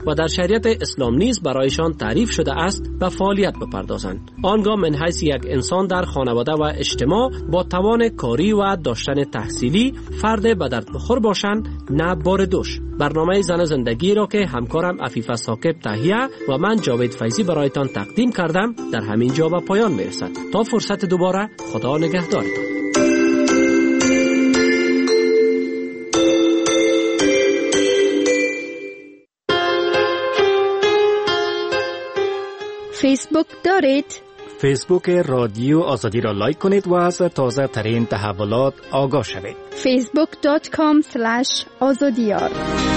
و در شریعت اسلام نیز برایشان تعریف شده است به فعالیت بپردازند. آنگاه من حیث یک انسان در خانواده و اجتماع با توان کاری و داشتن تحصیلی فرد به درد بخور باشند، نه بار دوش. برنامه زن زندگی را که همکارم عفیفه ثاقب تهیه و من جاوید فیضی برایتان تقدیم کردم در همین جا به پایان میرسد. تا فرصت دوباره، خدا نگهدارتان. فیسبوک دارید؟ فیسبوک رادیو آزادی را لایک کنید و از تازه ترین تحولات آگاه شوید. facebook.com/azadiyar.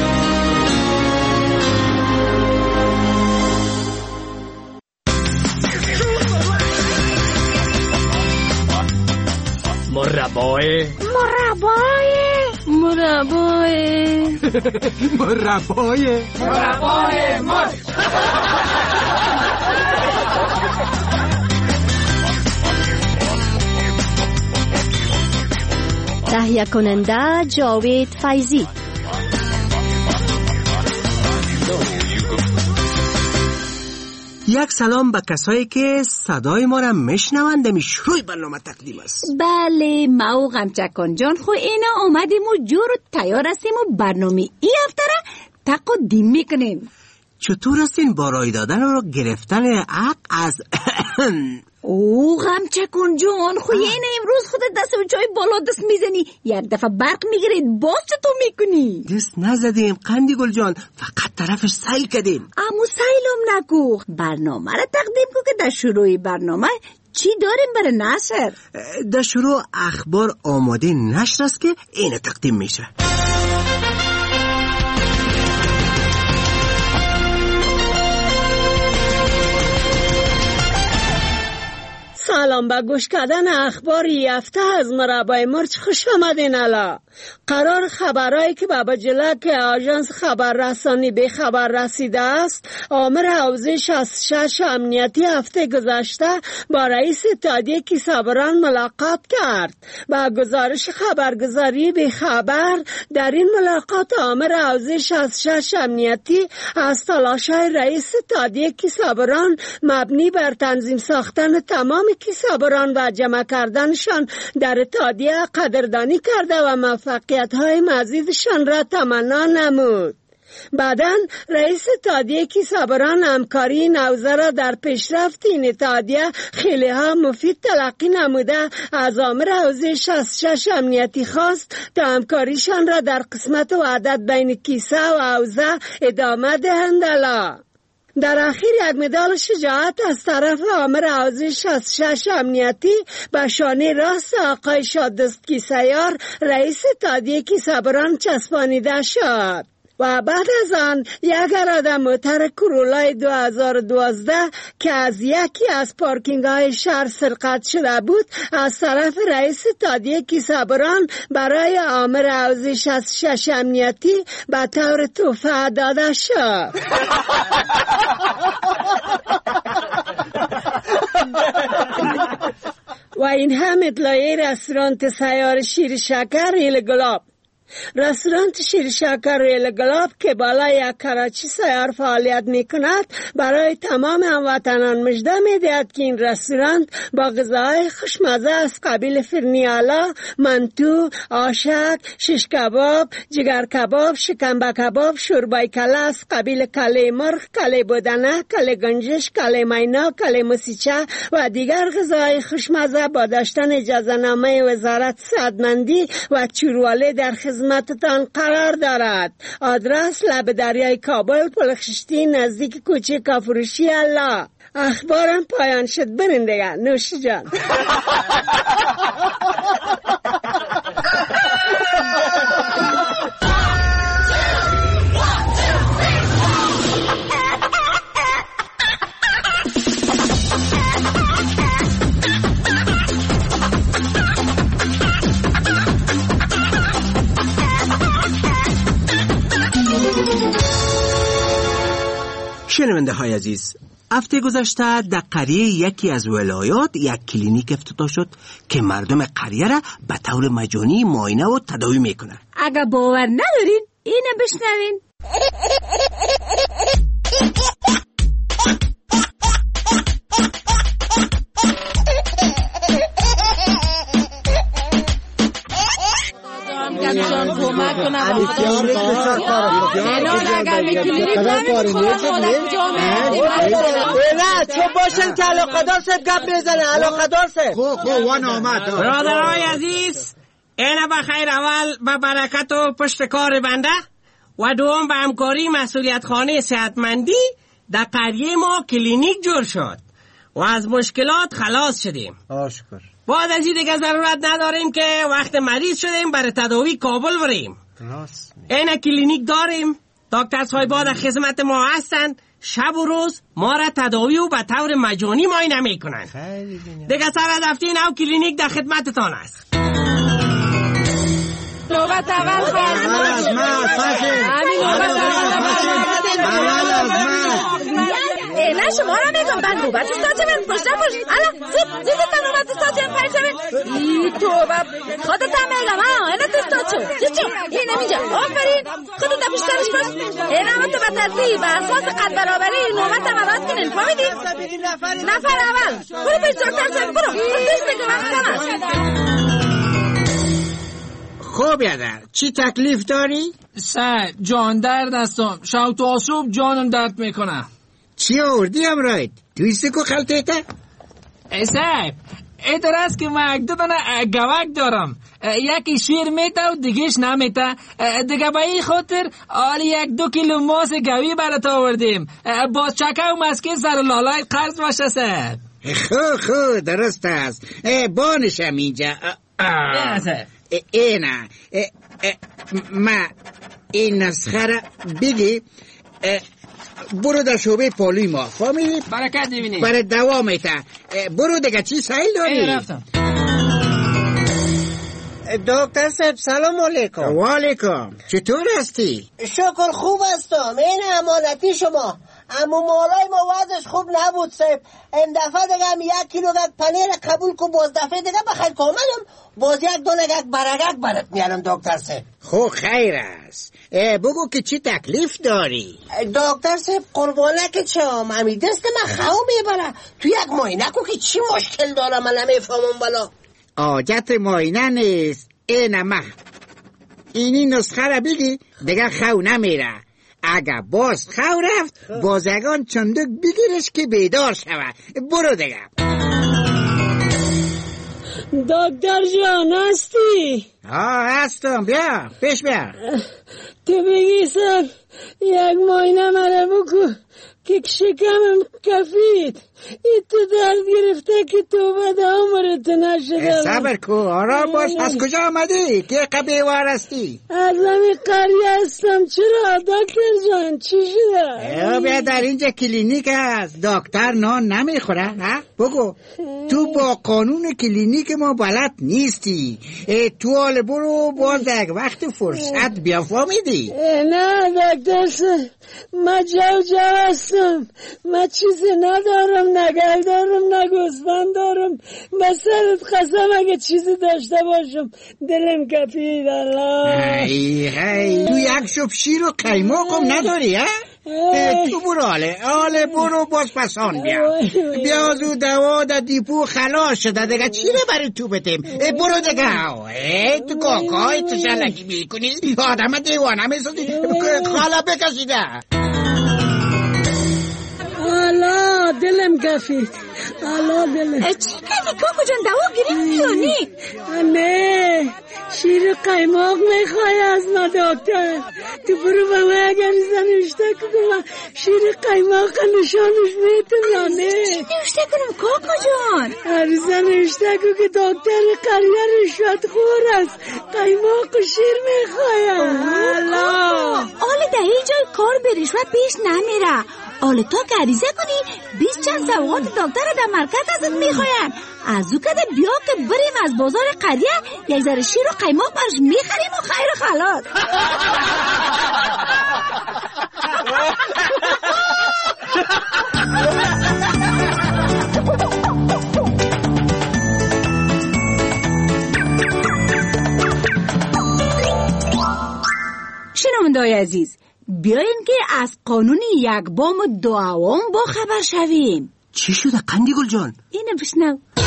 مربای تهیه کننده جاوید فیضی. یک سلام به کسایی که صدای ما را میشنوند. شروع برنامه تقدیم است. بله ما غمچکان جان خو اینا آمدیم و جور تیار هستیم و برنامه ای هفته را تقدیم میکنیم. چطور هستین با رای دادن و گرفتن حق از او غمچکان جان خو یعنی امروز خودت دست و چای بالا دست میزنی، یک دفعه برق میگیرید باز چطور میکنی؟ دست نزدیم قندی گل جان، فقط طرفش سیل کردیم. امو سیلم نکو، برنامه را تقدیم کو که در شروع برنامه چی داریم برای نشر؟ در شروع اخبار آماده نشر است که این تقدیم میشه. سلام، به گوش کردن اخباری هفته از مربای مرچ خوش آمدین. الا قرار خبرهایی که به بجلک آژانس خبررسانی به خبر رسیده است، آمر حوزه 66 امنیتی هفته گذشته با رئیس اتحادیه کیسه‌بران ملاقات کرد. با گزارش خبرگزاری به خبر، در این ملاقات آمر حوزه 66 امنیتی از تلاش‌های رئیس اتحادیه کیسه‌بران مبنی بر تنظیم ساختن تمام کیسه‌بران و جمع کردنشان در اتحادیه قدردانی کرده و موفقیت‌های مزیدشان را تمنا نمود. بعداً رئیس اتحادیه کیسه‌بران همکاری نوزه را در پیشرفت این اتحادیه خیلی ها مفید تلقی نموده از آمر حوزه 66 امنیتی خواست تا همکاریشان را در قسمت و عدد بین کیسه و حوزه ادامه دهند. در اخیر یک مدال شجاعت از طرف آمر حوزه 66 امنیتی به شانه راست آقای شادست کیسه‌یار رئیس اتحادیه کیسه‌بران چسبانیده شد و بعد از آن یک اراده موتر کرولای 2012 که از یکی از پارکینگ های شهر سرقت شده بود از طرف رئیس اتحادیه کیسه‌بران برای آمر حوزه 66 امنیتی به طور تحفه داده شد. و این هم اطلاعیه رستوران سیار شیر شکر ریل گلاب. رستوران شیر شکر ریل گلاب که بالای یک کراچی سیار فعالیت می کند برای تمام هموطنان مژده می دهد که این رستوران با غذاهای خوشمزه از قبیل فرنیالا، منتو، آشک، شش کباب، جگر کباب، شکمبه کباب، شوربای کله از قبیل کله مرغ، کله بودنه، کله گنجش، کله مینا، کله مسیچه و دیگر غذاهای خوشمزه با داشتن اجازه‌نامه وزارت صحتمندی و چورواله در خدمتتان قرار دارد. آدرس لب دریای کابل، پلخشتی نزدیک کوچه کافروشی. الله اخبارم پایان شد. برین دیگه نوش جان. شنونده های عزیز، هفته گذشته در قریه یکی از ولایات یک کلینیک افتتاح شد که مردم قریه را به طور مجانی معاینه و تداوی میکنه. اگه باور ندارین اینو بشنوین. کلینیک نمیدونی خودم جامعه نه چون باشن که علاقه دار شد گپ بزنه علاقه دار شد خو وان آمد برادرای عزیز، اینه بخیر اول به برکت و پشت کار بنده و دوم به همکاری مسئولیت خانه صحتمندی در قریه ما کلینیک جور شد و از مشکلات خلاص شدیم. آشکر. بعد از این دیگه ضرورت نداریم که وقت مریض شدیم برای تداوی کابل بریم. اینه کلینیک داریم، دکتر صاحبا در خدمت ما هستن، شب و روز ما را تداوی و به طور مجانی معاینه میکنن. دیگه سر از هفته نو کلینیک در خدمتتان است. نوبت اول نه شما را میگم بند نوبت استاچمن پشت الا زود تا نوبت استاچمن پایشمن ای توبه خودت هم میگم اینا تو استاچو چو این نمیجا آفرین خودت پشترش باش این هم تو به ترتیب اساس قد برابری نوبت هم عوض کنین فهمیدی؟ نفر اول برو پیش دکتر صاحب برو پیش بگه وقت کم است. خوب یادر چی تکلیف داری؟ سر جان درد هستم شب تا صبح جانم درد میکنه. چی آوردی امراید؟ تویسته کو خلطه تا؟ سر ایتر است که من دو دانه گوک دارم، یکی شیر میته و دیگهش نمیته، دیگه با این خاطر آلی 1-2 کیلو ماس گوی برات آوردیم با چکه و مسکه سر لالای قرض باشه سر. خو درست است. بانشم اینجا. اینا ما این نسخه را بگی برو در شعبه پالوی ما فهمیدی؟ برکت ببینی برای دوامته. برو دیگه چی سایل داری؟ رفتم. دکتر صاحب سلام علیکم. و علیکم. چطور هستی؟ شکر خوب هستم. این امانتی شما. اما مالای ما وضعش خوب نبود صاحب. این دفعه دیگه هم 1 کیلو گک پنیر قبول کن، باز دفعه دیگه بخیر کاملم باز 1 دونه گک برگک برات میارم دکتر صاحب. خو خیر است. بگو که چی تکلیف داری؟ دکتر صاحب قربانه که چم همی دست من خواهم میبره تو 1 معاینه کو که چی مشکل دارم من نمیفهمم بلا. حاجت معاینه نیست. اینی نسخه را بگی دیگه خو نمیره. اگه باز خو رفت بازگان چندک بگیرش که بیدار شود. برو دیگه. دکتر جان هستی؟ هستم. بیا پیش بیا. تو بگی سر 1 معاینه مرا بکن که شکمم کفید. این تو درد گرفته که تو بد عمرت نشده. صبر کو آرام باش. از کجا آمدی؟ که قبیوار هستی؟ از همین قریه هستم. چرا دکتر جان چی شده؟ بیا در اینجا کلینیک هست. دکتر نان نمیخوره. بگو تو با قانون کلینیک ما بلد نیستی. تو حال برو باز یک وقت فرصت بیا فهمیدی؟ نه دکتر من جو هستم. من چیزی ندارم، نگل دارم، نه گوسفند دارم. بسرت قسم اگه چیزی داشته باشم دلم کفید. الله تو 1 شب شیر و قیماق هم نداری؟ تو برو حاله برو باز پسان بیا زو دوا در دیپو خلاص شده دیگه چی رو برای تو بتیم. برو دیگه. تو کاکای تو شلکی میکنی آدم دیوانه میسازی. خالا بکشیده. الله دلم کفید. الله دلم. چی کردی کاکو جان دوا گرفتی یا نه؟ شیر قیماق میخوای از ما دکتر. تو برو با من اگر نوشته کنم شیر قیماق نشانش میتم یا نه؟ چی نوشته کنم کاکو جان؟ عریضه نوشته کن که دکتر قریه رشوت خور است، قیماق و شیر میخوایم. الله آله در این جای کار به رشوت پیش نمیره. آله تا که عریضه کنی 20 چند سوغات دکتر رو در مرکز ازت میخواین. از او کده بیا که بریم از بازار قریه 1 ذره شیر و قیماق برش میخریم و خیر و خلاص. شنونده‌های عزیز، بیاین که از قانون 1 بام و 2 عوام با خبر شویم. چی شده قندی گل جان؟ اینو بشنو.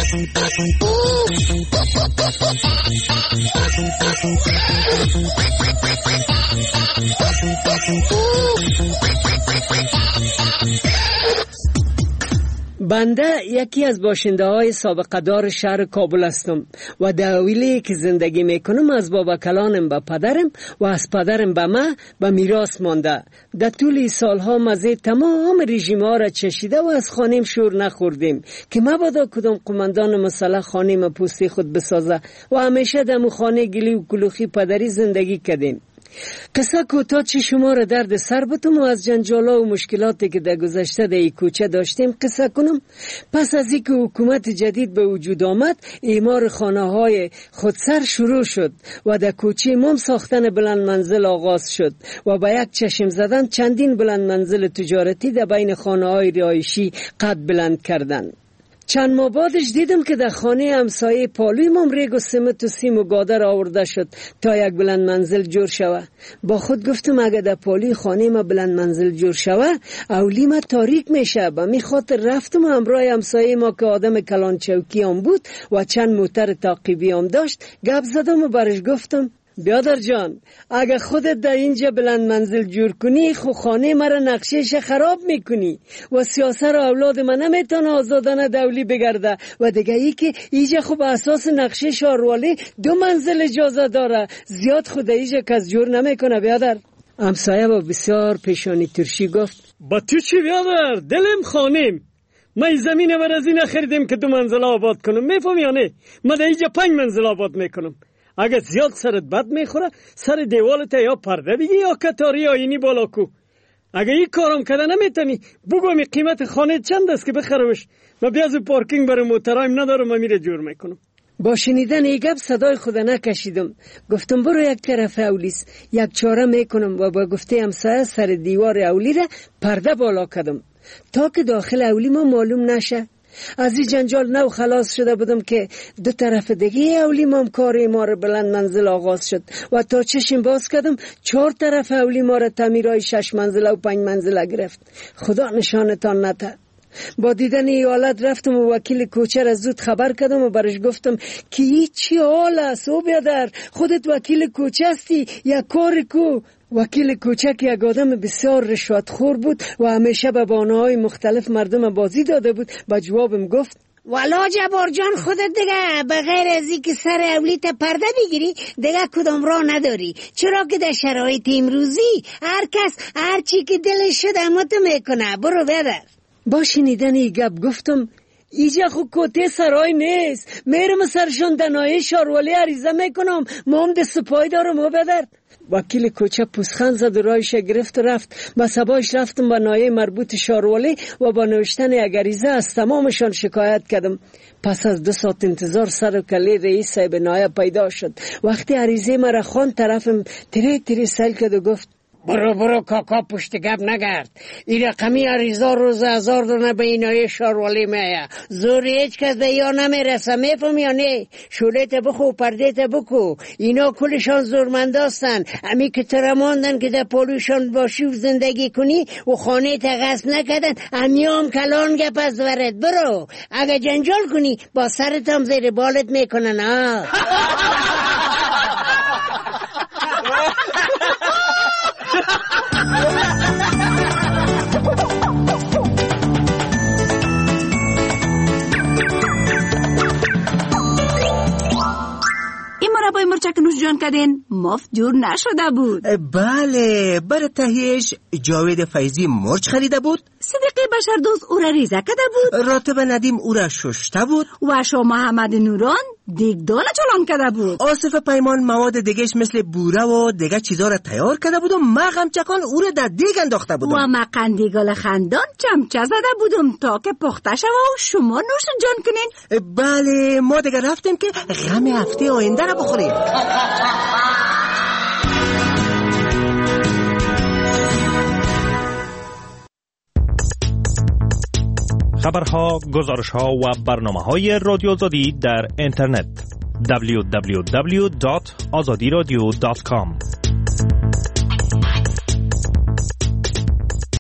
بنده یکی از باشنده های سابقه دار شهر کابل هستم و دویلی که زندگی میکنم از بابا کلانم به پدرم و از پدرم به من به میراث مانده. در طول سالها مزه تمام رژیم ها را چشیده و از خانیم شور نخوردیم که مبادا کدام قماندان مسلح خانیم پوستی خود بسازه و همیشه در خانه گلی و کلوخی پدری زندگی کردیم. قصه کوتاه چه شما را درد سر بتم و از جنجالا و مشکلاتی که در گذشته در این کوچه داشتیم قصه کنم. پس از اینکه حکومت جدید به وجود آمد، اعمار خانه های خودسر شروع شد و در کوچه مام ساختن بلند منزل آغاز شد و با یک چشم زدن چندین بلند منزل تجارتی در بین خانه های رهایشی قد بلند کردند. چند ماه بعدش دیدم که در خانه همسایه پالوی مام ریگ و سمت و سیم و گادر آورده شد تا یک بلند منزل جور شوه. با خود گفتم اگه در پالوی خانه ما بلند منزل جور شوه اولی ما تاریک میشه. با می خاطر رفتم همراه همسایه ما که آدم کلان چوکی هم بود و چند موتر تعقیبی هم داشت گپ زدم و برش گفتم بیادر جان، اگه خودت در اینجا بلند منزل جور کنی خو خانه مرا نقشهش خراب میکنی و سیاست اولاد من نمیتونه آزادانه دولی بگرده و دیگه ای که اینجا خو به اساس نقشه شاروالی 2 منزل اجازه داره، زیاد خود اینجا کس جور نمیکنه. بیادر همسایه با بسیار پیشانی ترشی گفت با تو چی بیادر؟ دلم خانیم، ما این زمین بر از این خریدیم که 2 منزل آباد کنم، میفهمی یا نه؟ ما در اینجا 5 منزل آباد میکنم. اگه زیاد سرت بد میخوره سر دیوالت یا پرده بگی یا کتاری آینی بالا کو. اگه این کارم کده نمیتونی بگو می قیمت خانه چند است که بخرمش. ما بیاز پارکینگ برای موترایم ندارم، ما میره جور میکنم. با شنیدن ای گپ صدای خود نکشیدم. گفتم برو یک طرف اولیس، یک چاره میکنم و با گفته همسایه سر دیوار اولی را پرده بالا کردم تا که داخل اولی ما معلوم نشه. از این جنجال نو خلاص شده بودم که 2 طرف دیگه اولی مام کار ما را بلند منزل آغاز شد و تا چشم باز کردم 4 طرف اولی ما را تعمیرای 6 منزل و 5 منزل گرفت. خدا نشانتان نده. با دیدن این حالت رفتم و وکیل کوچه را زود خبر کردم و برش گفتم که این چی حال است؟ او بیادر خودت وکیل کوچه هستی یا کار کو؟ وکیل کوچک یک آدم بسیار رشوتخور بود و همیشه به بهانه‌های مختلف مردم بازی داده بود. با جوابم گفت والا جبار جان خودت دیگه بغیر از این که سر اولیت پرده بگیری دیگه کدام راه نداری، چرا که در شرایط امروزی هر کس هر چی که دلش شد امات میکنه. برو بدر. با شنیدن این گپ گفتم ایجا خو کوته سرای نیست، میرم سرشون دنایه شاروالی عریضه میکنم، ما هم دست پای دارم. و بدر وکیل کوچه پوزخند زد و رایش گرفت و رفت. با سبایش رفتم با نایه مربوط شاروالی و با نوشتن عریضه از تمامشان شکایت کردم. پس از 2 ساعت انتظار سر و کله رئیس صاحب نایه پیدا شد. وقتی عریضه مرا خوان طرفم تری سل کرد و گفت برو کاکا پشت گپ نگرد. این رقمی عریضه روز 1000 دونه به اینای شاروالی میه، زور هیچ کس به یا نمیرسه. میفهم یا نه؟ شولت بخو پردیت بکو، اینا کلشان زورمنداستن. امی که ترماندن که در پولوشان باشی و زندگی کنی و خانه تغصب نکردن، امی هم کلان گپ از ورد. برو اگه جنجال کنی با سرت هم زیر بالت میکنن. این مربای مرچک نوش جان کردین مفت جور نشده بود. بله، برای تهیهش جاوید فیضی مرچ خریده بود، صدیقی بشردوست او را ریزه کرده بود، راتب ندیم او را ششته بود و شاه محمد نوران دیگدان چلان کرده بود. آصف پیمان مواد دیگهش مثل بوره و دیگه چیزا را تیار کرده بود و ما غمچکان او را در دیگ انداخته بودم و ما قندیگال خندان چمچه زده بودم تا که پخته شوه و شما نوش جان کنین. بله، ما دیگه رفتیم که غم هفته آینده را بخوریم. خبرها، گزارشها و برنامه‌های رادیو آزادی در اینترنت www.azadiradio.com